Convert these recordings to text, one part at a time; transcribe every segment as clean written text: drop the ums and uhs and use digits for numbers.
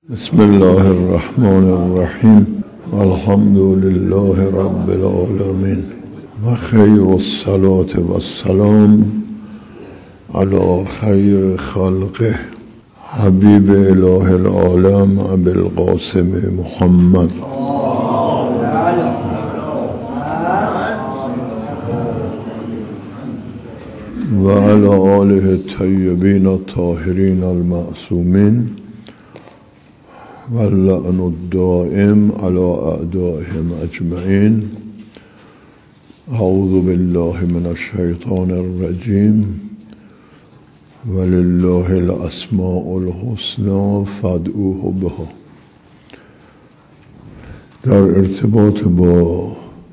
بسم الله الرحمن الرحیم الحمد لله رب العالمین و خیر الصلاة و السلام علی خیر خلقه حبیب اله العالم ابی القاسم محمد و علی آله الطیبین الطاهرین المعصومین واللعن الدائم على اعدائهم اجمعین. اعوذ بالله من الشیطان الرجیم ولله الاسماء الحسنى فادعوه بها. در ارتباط با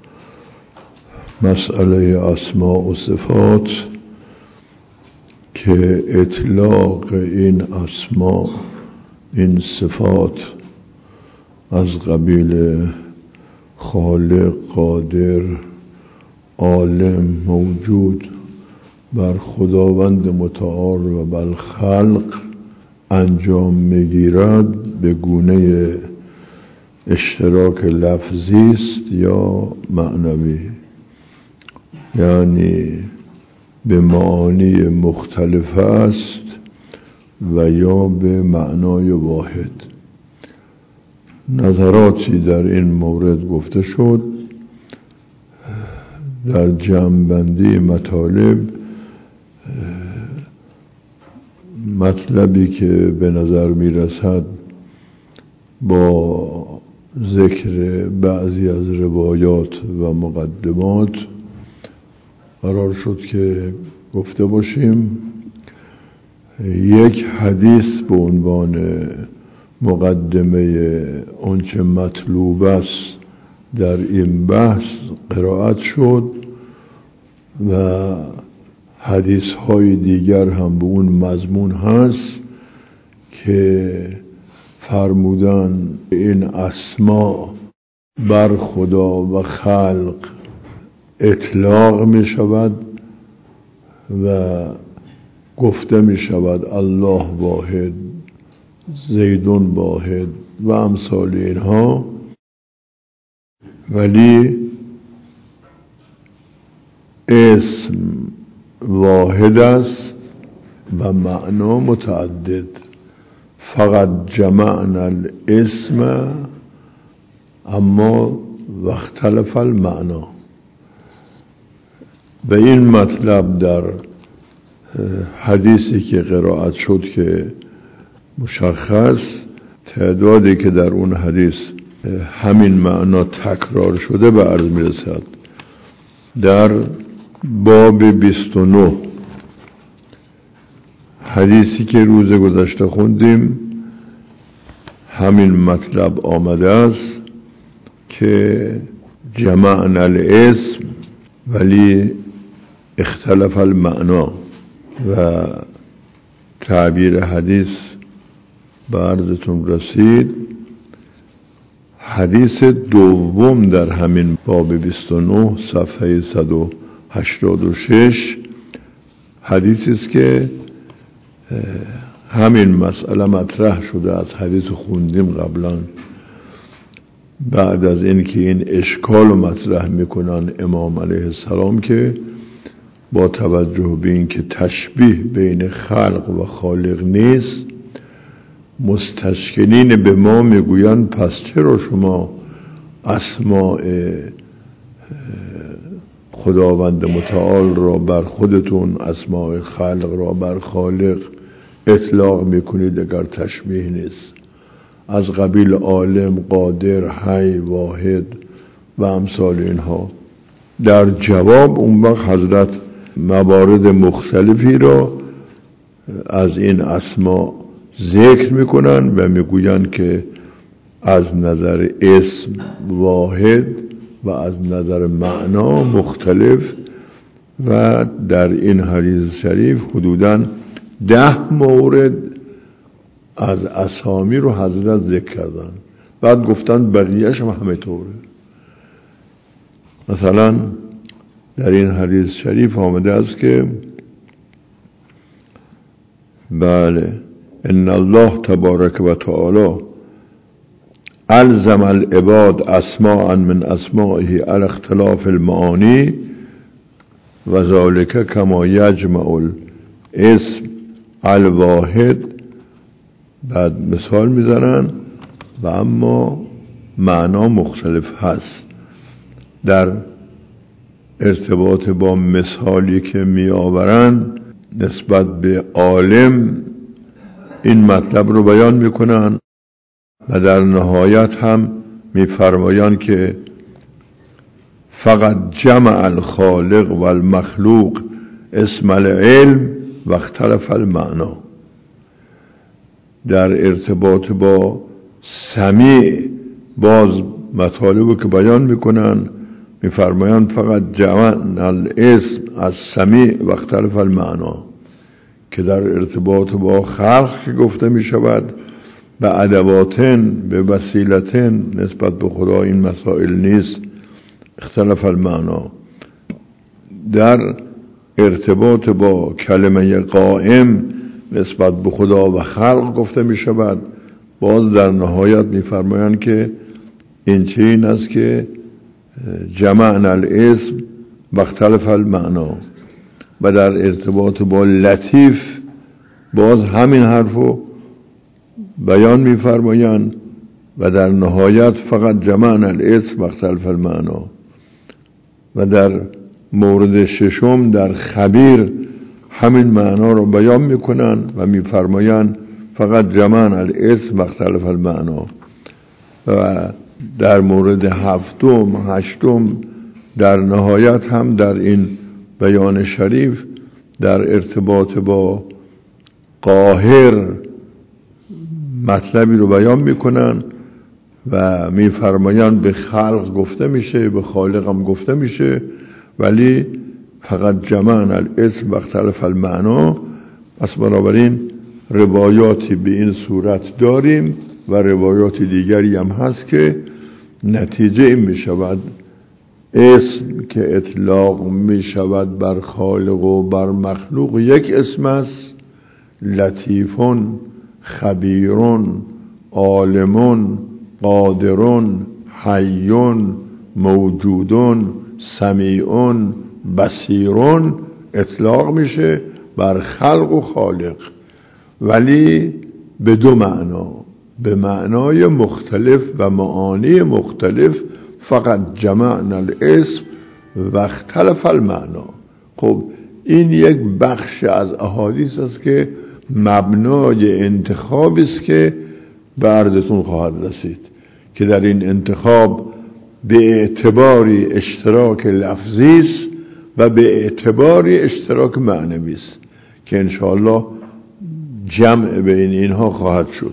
مسئله اسماء و صفات که اطلاق این اسماء، این صفات از قبیل خالق، قادر، عالم، موجود بر خداوند متعال و بر خلق انجام میگیرد به گونه اشتراک لفظی است یا معنوی، یعنی به معانی مختلف است و یا به معنای واحد. نظراتی در این مورد گفته شد. در جمع‌بندی مطالب مطلبی که به نظر میرسد با ذکر بعضی از روایات و مقدمات قرار شد که گفته باشیم. یک حدیث به عنوان مقدمه آنچه مطلوب است در این بحث قرائت شد و حدیث های دیگر هم به اون مضمون هست که فرمودن این اسما بر خدا و خلق اطلاق می شود و گفته می شود الله واحد، زیدون واحد و امثال اینها، ولی اسم واحد است و معنا متعدد. فقط جمعنا الاسم اما واختلف المعنا. به این مطلب در حدیثی که قرائت شد که مشخص تعدادی که در اون حدیث همین معنا تکرار شده به عرض میرسد. در باب 29 حدیثی که روز گذشته خوندیم همین مطلب آمده است که جمعنا الاسم ولی اختلف المعنا و تعبیر حدیث به عرضتون رسید. حدیث دوم در همین باب 29 صفحه 186 حدیثی است که همین مسئله مطرح شده. از حدیث خوندیم قبلا. بعد از اینکه این اشکال رو مطرح میکنن امام علیه السلام که با توجه به اینکه تشبیه بین خلق و خالق نیست، مستشکلین به ما میگویند پس چرا شما اسماء خداوند متعال را بر خودتون، اسماء خلق را بر خالق اطلاق میکنید اگر تشبیه نیست؟ از قبیل عالم، قادر، حی، واحد و امثال اینها. در جواب اون وقت حضرت موارد مختلفی را از این اسما ذکر میکنن و میگوین که از نظر اسم واحد و از نظر معنا مختلف و در این حدیث شریف حدوداً 10 مورد از اسامی رو حضرت ذکر کردن. بعد گفتن بقیه‌اش هم همه طوره. مثلا در این حدیث شریف آمده است که بله ان الله تبارک و تعالی الزم العباد اسماء من اسمائه على اختلاف المعانی و ذالک کما یجمع الاسم الواحد. بعد مثال میزنن و اما معنا مختلف هست. در ارتباط با مثالی که می آورن نسبت به عالم این مطلب رو بیان میکنن و در نهایت هم میفرمایند که فقط جمع الخالق و المخلوق اسم العلم و اختلف المعنا. در ارتباط با سمیع باز مطالبی که بیان میکنن میفرمایند فقط جمع الاسم از سمیع و اختلف المعنا، که در ارتباط با خلق که گفته میشود به ادواتن به وسیلتن نسبت به خدا این مسائل نیست، اختلاف المعنا. در ارتباط با کلمه قائم نسبت به خدا و خلق گفته می شود، باز در نهایت می فرمایند که این چین است که جمعنا الاسم و اختلاف المعنا. و در ارتباط با لطیف باز همین حرفو بیان می فرمایند و در نهایت فقط جمعنا الاسم و اختلاف المعنا. و در مورد ششم در خبیر همین معنا رو بیان میکنن و میفرمایند فقط جمعنا الاسم و اختلاف المعنا. و در مورد هفتم هشتم در نهایت هم در این بیان شریف در ارتباط با قاهر مطلبی رو بیان میکنن و میفرمایند به خلق گفته میشه به خالق هم گفته میشه، ولی فقط جمعنا الاسم و اختلاف المعنا. پس بنابراین روایاتی به این صورت داریم و روایات دیگری هم هست که نتیجه این میشود اسم که اطلاق میشود بر خالق و بر مخلوق یک اسم است، لطیفون، خبیرون، عالمون، قادرون، حیون، موجودون، سمیعون، بصیرون اطلاق میشه بر خلق و خالق، ولی به دو معنا، به معنای مختلف و معانی مختلف. فقط جمعنا الاسم و اختلف المعنا. خب این یک بخش از احادیث است که مبنای انتخابی است که به عرضتون خواهد رسید، که در این انتخاب به اعتباری اشتراک لفظی است و به اعتباری اشتراک معنوی است که انشاءالله جمع بین اینها خواهد شد.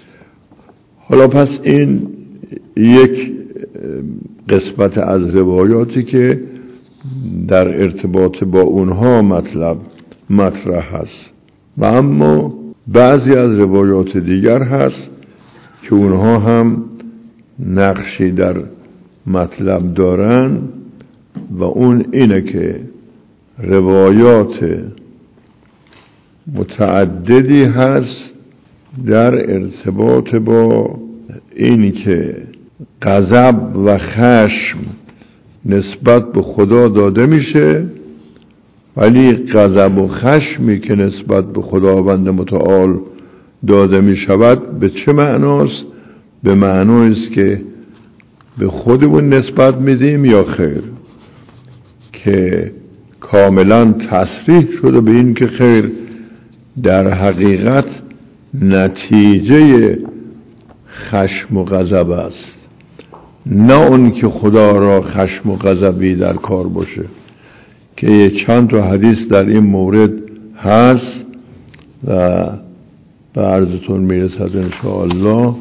حالا پس این یک قسمت از روایاتی که در ارتباط با اونها مطرح هست. و اما بعضی از روایات دیگر هست که اونها هم نقشی در مطلب دارن و اون اینه که روایات متعددی هست در ارتباط با این که غضب و خشم نسبت به خدا داده میشه، ولی غضب و خشمی که نسبت به خداوند متعال داده می شود به چه معناست؟ به معنایی است که به خودمون نسبت میدیم یا خیر، که کاملا تصریح شده به این که خیر در حقیقت نتیجه خشم و غضب است، نه اون که خدا را خشم و غضبی در کار باشه، که چند تا حدیث در این مورد هست و به عرضتون میرسد انشاءالله.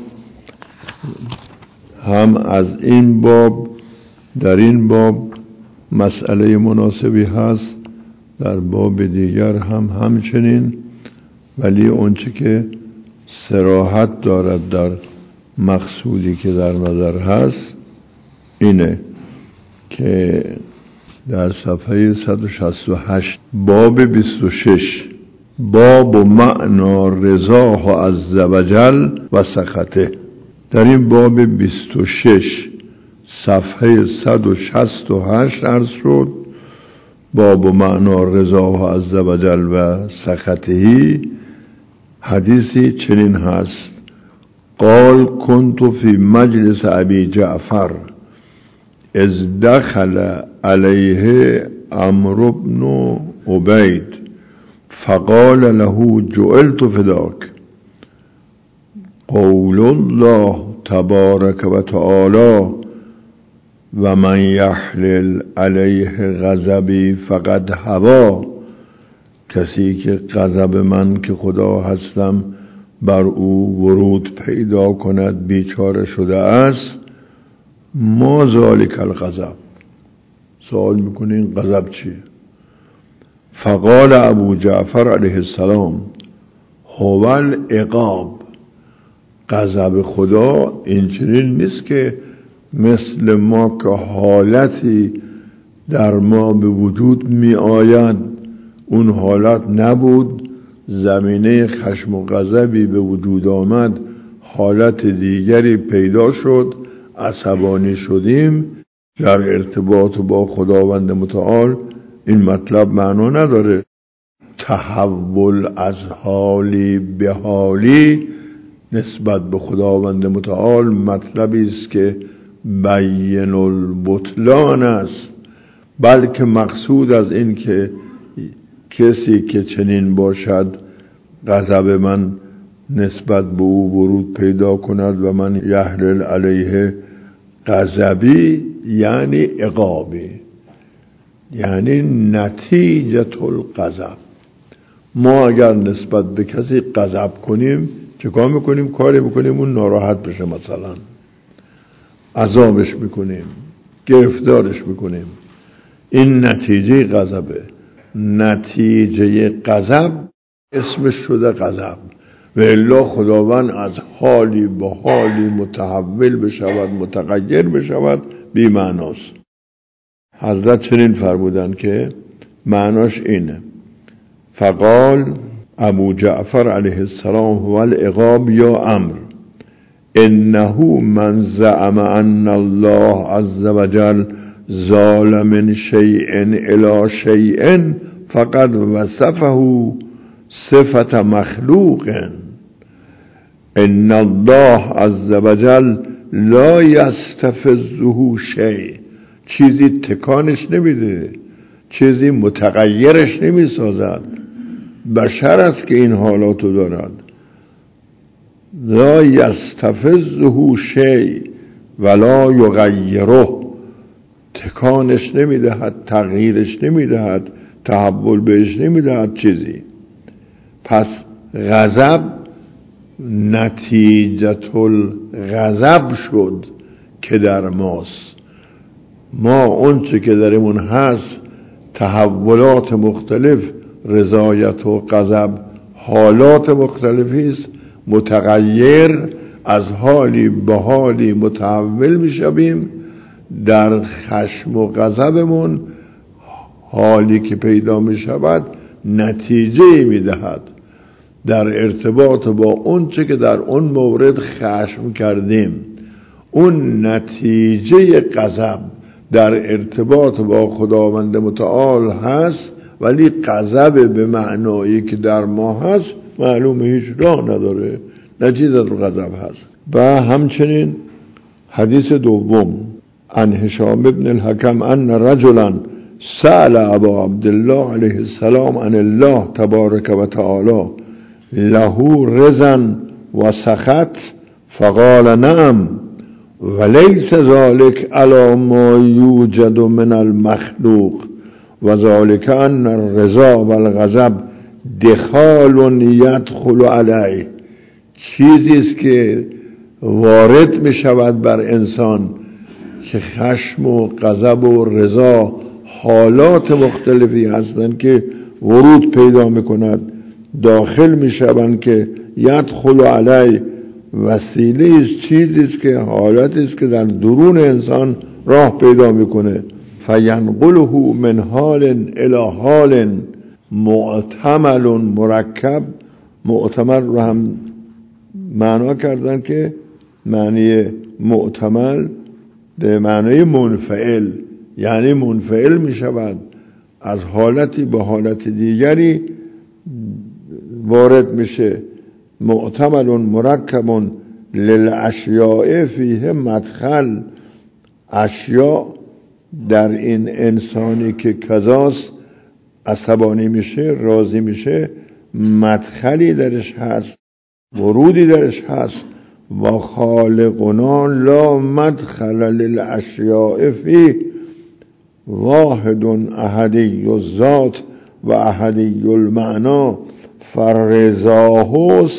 هم از این باب در این باب مسئله مناسبی هست، در باب دیگر هم همچنین، ولی اونچه که صراحت دارد در مقصودی که در نظر هست اینه که در صفحه 168 باب 26 باب معنا رضاه عز وجل و سخطه. در این باب 26 صفحه 168 عرض شد. باب معنا رضا عز وجل و سخطه. حدیثی چنین هست: قال كنت في مجلس ابي جعفر اذ دخل عليه عمرو بن عبید فقال له جعلت فداك قول الله تبارك وتعالى و من یحلل علیه غضبی فقد هوی. کسی که غضب من که خدا هستم بر او ورود پیدا کند بیچاره شده است. ما ذالک الغضب. سوال میکنین غضب چیه؟ فقال ابو جعفر علیه السلام هو العقاب. غضب خدا این چنین نیست که مثل ما که حالتی در ما به وجود می آید اون حالت نبود، زمینه خشم و غضبی به وجود آمد، حالت دیگری پیدا شد، عصبانی شدیم. در ارتباط با خداوند متعال این مطلب معنا نداره. تحول از حالی به حالی نسبت به خداوند متعال مطلبی است که بین البطلان است، بلکه مقصود از این که کسی که چنین باشد غضب من نسبت به او ورود پیدا کند و من یحلل علیه غضبی یعنی عقابی، یعنی نتیجه الغضب. ما اگر نسبت به کسی غضب کنیم چه کار میکنیم؟ کاری میکنیم اون ناراحت بشه، مثلا عذابش میکنیم، گرفتارش میکنیم. این نتیجه غضبه. نتیجه غضب اسمش شده غضب. و الا خداوند از حالی به حالی متحول بشود، متغیر بشود، بی معناست. حضرت چنین فرمودن که معناش اینه: فقال ابو جعفر علیه السلام هو العقاب یا امر انه من زعم ان الله عز وجل زال من شیء الى شیء فقد وصفه صفت مخلوق. ان الله عز وجل لا یستفزه شیء. چیزی تکانش نمیده، چیزی متغیرش نمیسازد. بشر است که این حالاتو دارد. لا یستفزه شیء ولا یغیره. تکانش نمیدهد، تغییرش نمیدهد، تحول بهش نمیدهد چیزی. پس غضب نتیجه الغضب شد که در ماست. ما اون چه که درمون هست تحولات مختلف، رضایت و غضب حالات مختلفی است، متغیر، از حالی به حالی متحول میشویم. در خشم و غضبمون حالی که پیدا میشود نتیجه میدهد در ارتباط با اون چه که در اون مورد خشم کردیم. اون نتیجه غضب در ارتباط با خداوند متعال هست، ولی غضب به معنایی که در ما هست معلومه هیچ راه نداره، نتیجه غضب هست. و همچنین حدیث دوم عن هشام بن الحكم ان رجلا سأل ابا عبدالله علیه السلام عن الله تبارک و تعالی له رضا و سخط فقال نعم وليس ذلك على ما يوجد من المخلوق وذلك ان الرضا والغضب دخال يدخل عليه. چیزی است که وارد می شود بر انسان که خشم و غضب و رضا حالات مختلفی هستند که ورود پیدا می کند، داخل می شوند که یدخل علیه، وسیله است، چیزی است که حالتی است که در درون انسان راه پیدا میکنه. فینقله من حال الی حال معتمل مرکب. معتمل رو هم معنا کردن که معنی معتمل به معنی منفعل، یعنی منفعل می شود، از حالتی به حالت دیگری وارد میشه. معتمل مرکب للاشیاء فیه مدخل، اشیاء در این انسانی که کذاست عصبانی میشه، راضی میشه، مدخلی درش هست، ورودی درش هست. و خالقنا لا مدخل للاشیاء فیه واحد احدی الذات و احدی المعنی فرزاه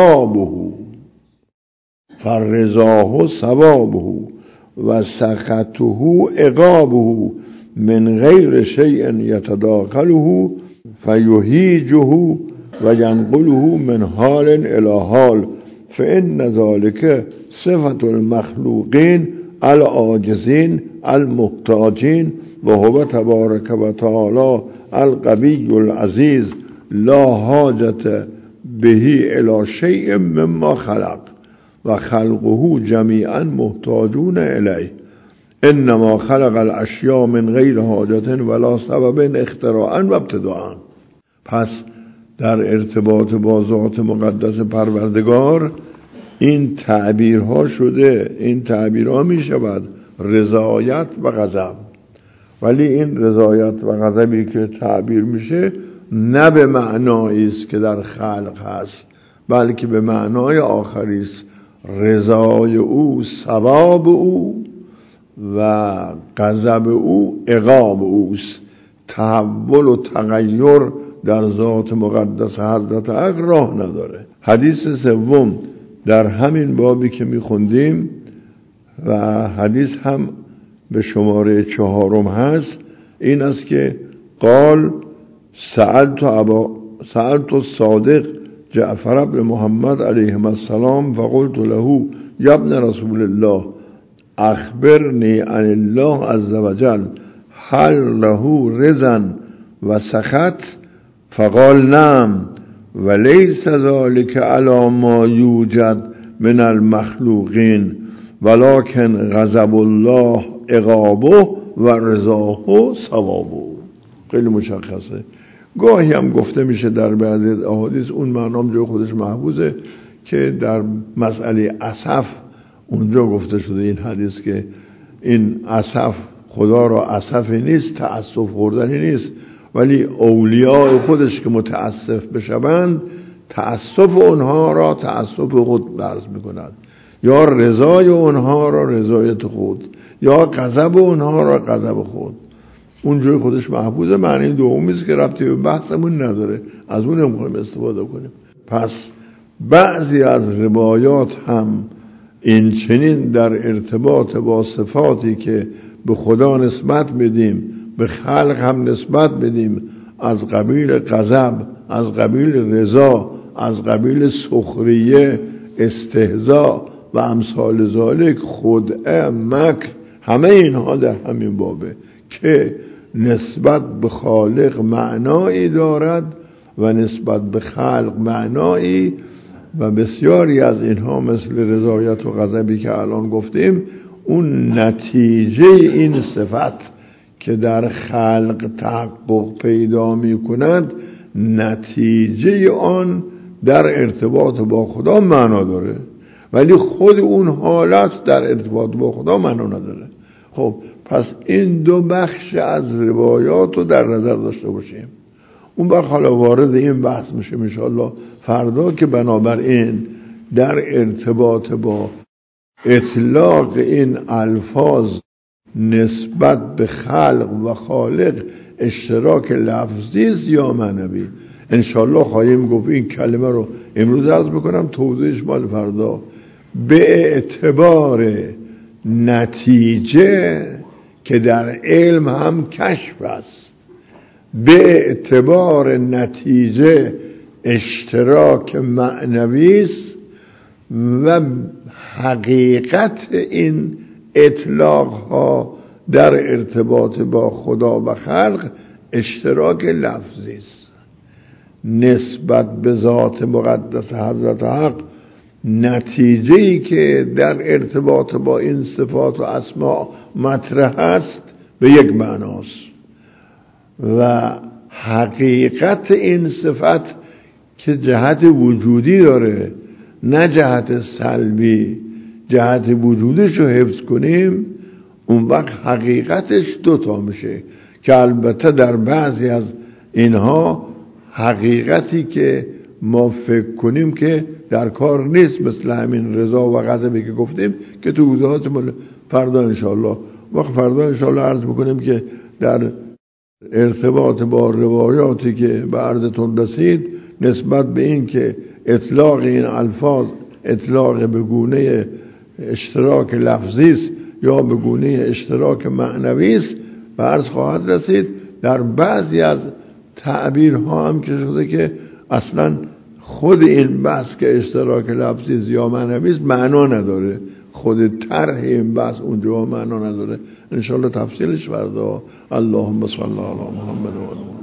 ثوابه و سخطه عقابه من غیر شیء یتداخله فیهیجه و ینقله من حال الی حال، فإن ذلك صفة المخلوقین العاجزین المحتاجین و هو تبارک و تعالی القوی العزیز لا حاجت به الی شیء مما خلق و خلقه جمیعا محتاجون الیه، انما خلق الاشیاء من غیر حاجت ولا سبب اختراعا و ابتداعا. پس در ارتباط با ذات مقدس پروردگار این تعبیرها شده. این تعبیرها می شود رضایت و غضب، ولی این رضایت و غضبی که تعبیر میشه نه به معنایی است که در خلق هست، بلکه به معنای آخری است. رضای او ثواب او و غضب او عقاب اوست. تحول و تغییر در ذات مقدس حضرت حق راه نداره. حدیث سوم در همین بابی که میخوندیم و حدیث هم به شماره 4 هست، این است که قال سألت الصادق جعفر بن محمد علیه السلام فقلت له یا ابن رسول الله اخبرنی عن الله عز وجل هل له رضا و سخط؟ فقال نعم وليس ذلك على ما يوجد من المخلوقين ولكن غضب الله عقابه و رضاه ثوابه. خیلی مشخصه. گاهی هم گفته میشه در بعضی احادیث، اون معنام جای خودش محفوظه، که در مسئله اسف اونجا گفته شده این حدیث که این اسف خدا را اسفی نیست، تأسف خوردنی نیست، ولی اولیاء خودش که متاسف بشوند تأسف اونها را تأسف خود برز میکنند، یا رضای اونها را رضایت خود، یا غضب اونها را غضب خود. اون جای خودش محفوظه. معنی دومی است که ربطی به بحثمون نداره، از اون میخوایم استفاده کنیم. پس بعضی از روایات هم این چنین در ارتباط با صفاتی که به خدا نسبت بدیم به خلق هم نسبت بدیم، از قبیل غضب، از قبیل رضا، از قبیل سخریه، استهزاء و امثال ذالک، خدعه، مکر، همه اینها در همین بابه که نسبت به خالق معنایی دارد و نسبت به خلق معنایی، و بسیاری از اینها مثل رضایت و غضبی که الان گفتیم اون نتیجه این صفت که در خلق تحقق پیدا می کند، نتیجه آن در ارتباط با خدا معنا داره، ولی خود اون حالت در ارتباط با خدا معنا نداره. خب پس این دو بخش از روایات رو در نظر داشته باشیم. اون وقت حالا وارد این بحث میشه انشاءالله فردا، که بنابراین در ارتباط با اطلاق این الفاظ نسبت به خلق و خالق اشتراک لفظی است یا معنوی، انشاءالله خواهیم گفت. این کلمه رو امروز عرض میکنم، توضیحش مال فردا. به اعتبار نتیجه که در علم هم کشف است، به اعتبار نتیجه اشتراک معنوی است، و حقیقت این اطلاق ها در ارتباط با خدا و خلق اشتراک لفظی است. نسبت به ذات مقدس حضرت حق نتیجه‌ای که در ارتباط با این صفات و اسما مطرح است به یک معناست و حقیقت این صفت که جهت وجودی داره نه جهت سلبی، جهت وجودش رو حفظ کنیم، اون وقت حقیقتش دوتا میشه که البته در بعضی از اینها حقیقتی که ما فکر کنیم که در کار نیست، مثل همین رضا و غضبی که گفتیم که تو توضیحات فردا انشاءالله عرض میکنیم که در ارتباط با روایاتی که به عرضتون رسید نسبت به این که اطلاق این الفاظ اطلاق به گونه اشتراک لفظی است یا به گونه اشتراک معنوی است به عرض خواهد رسید. در بعضی از تعبیرها هم که شده که اصلا خود این بحث که اشتراک لفظی یا معنوی است معنا نداره، خود طرح این بحث اونجا معنا نداره. انشاءالله تفصیلش فردا. اللهم صل علی محمد و آل محمد.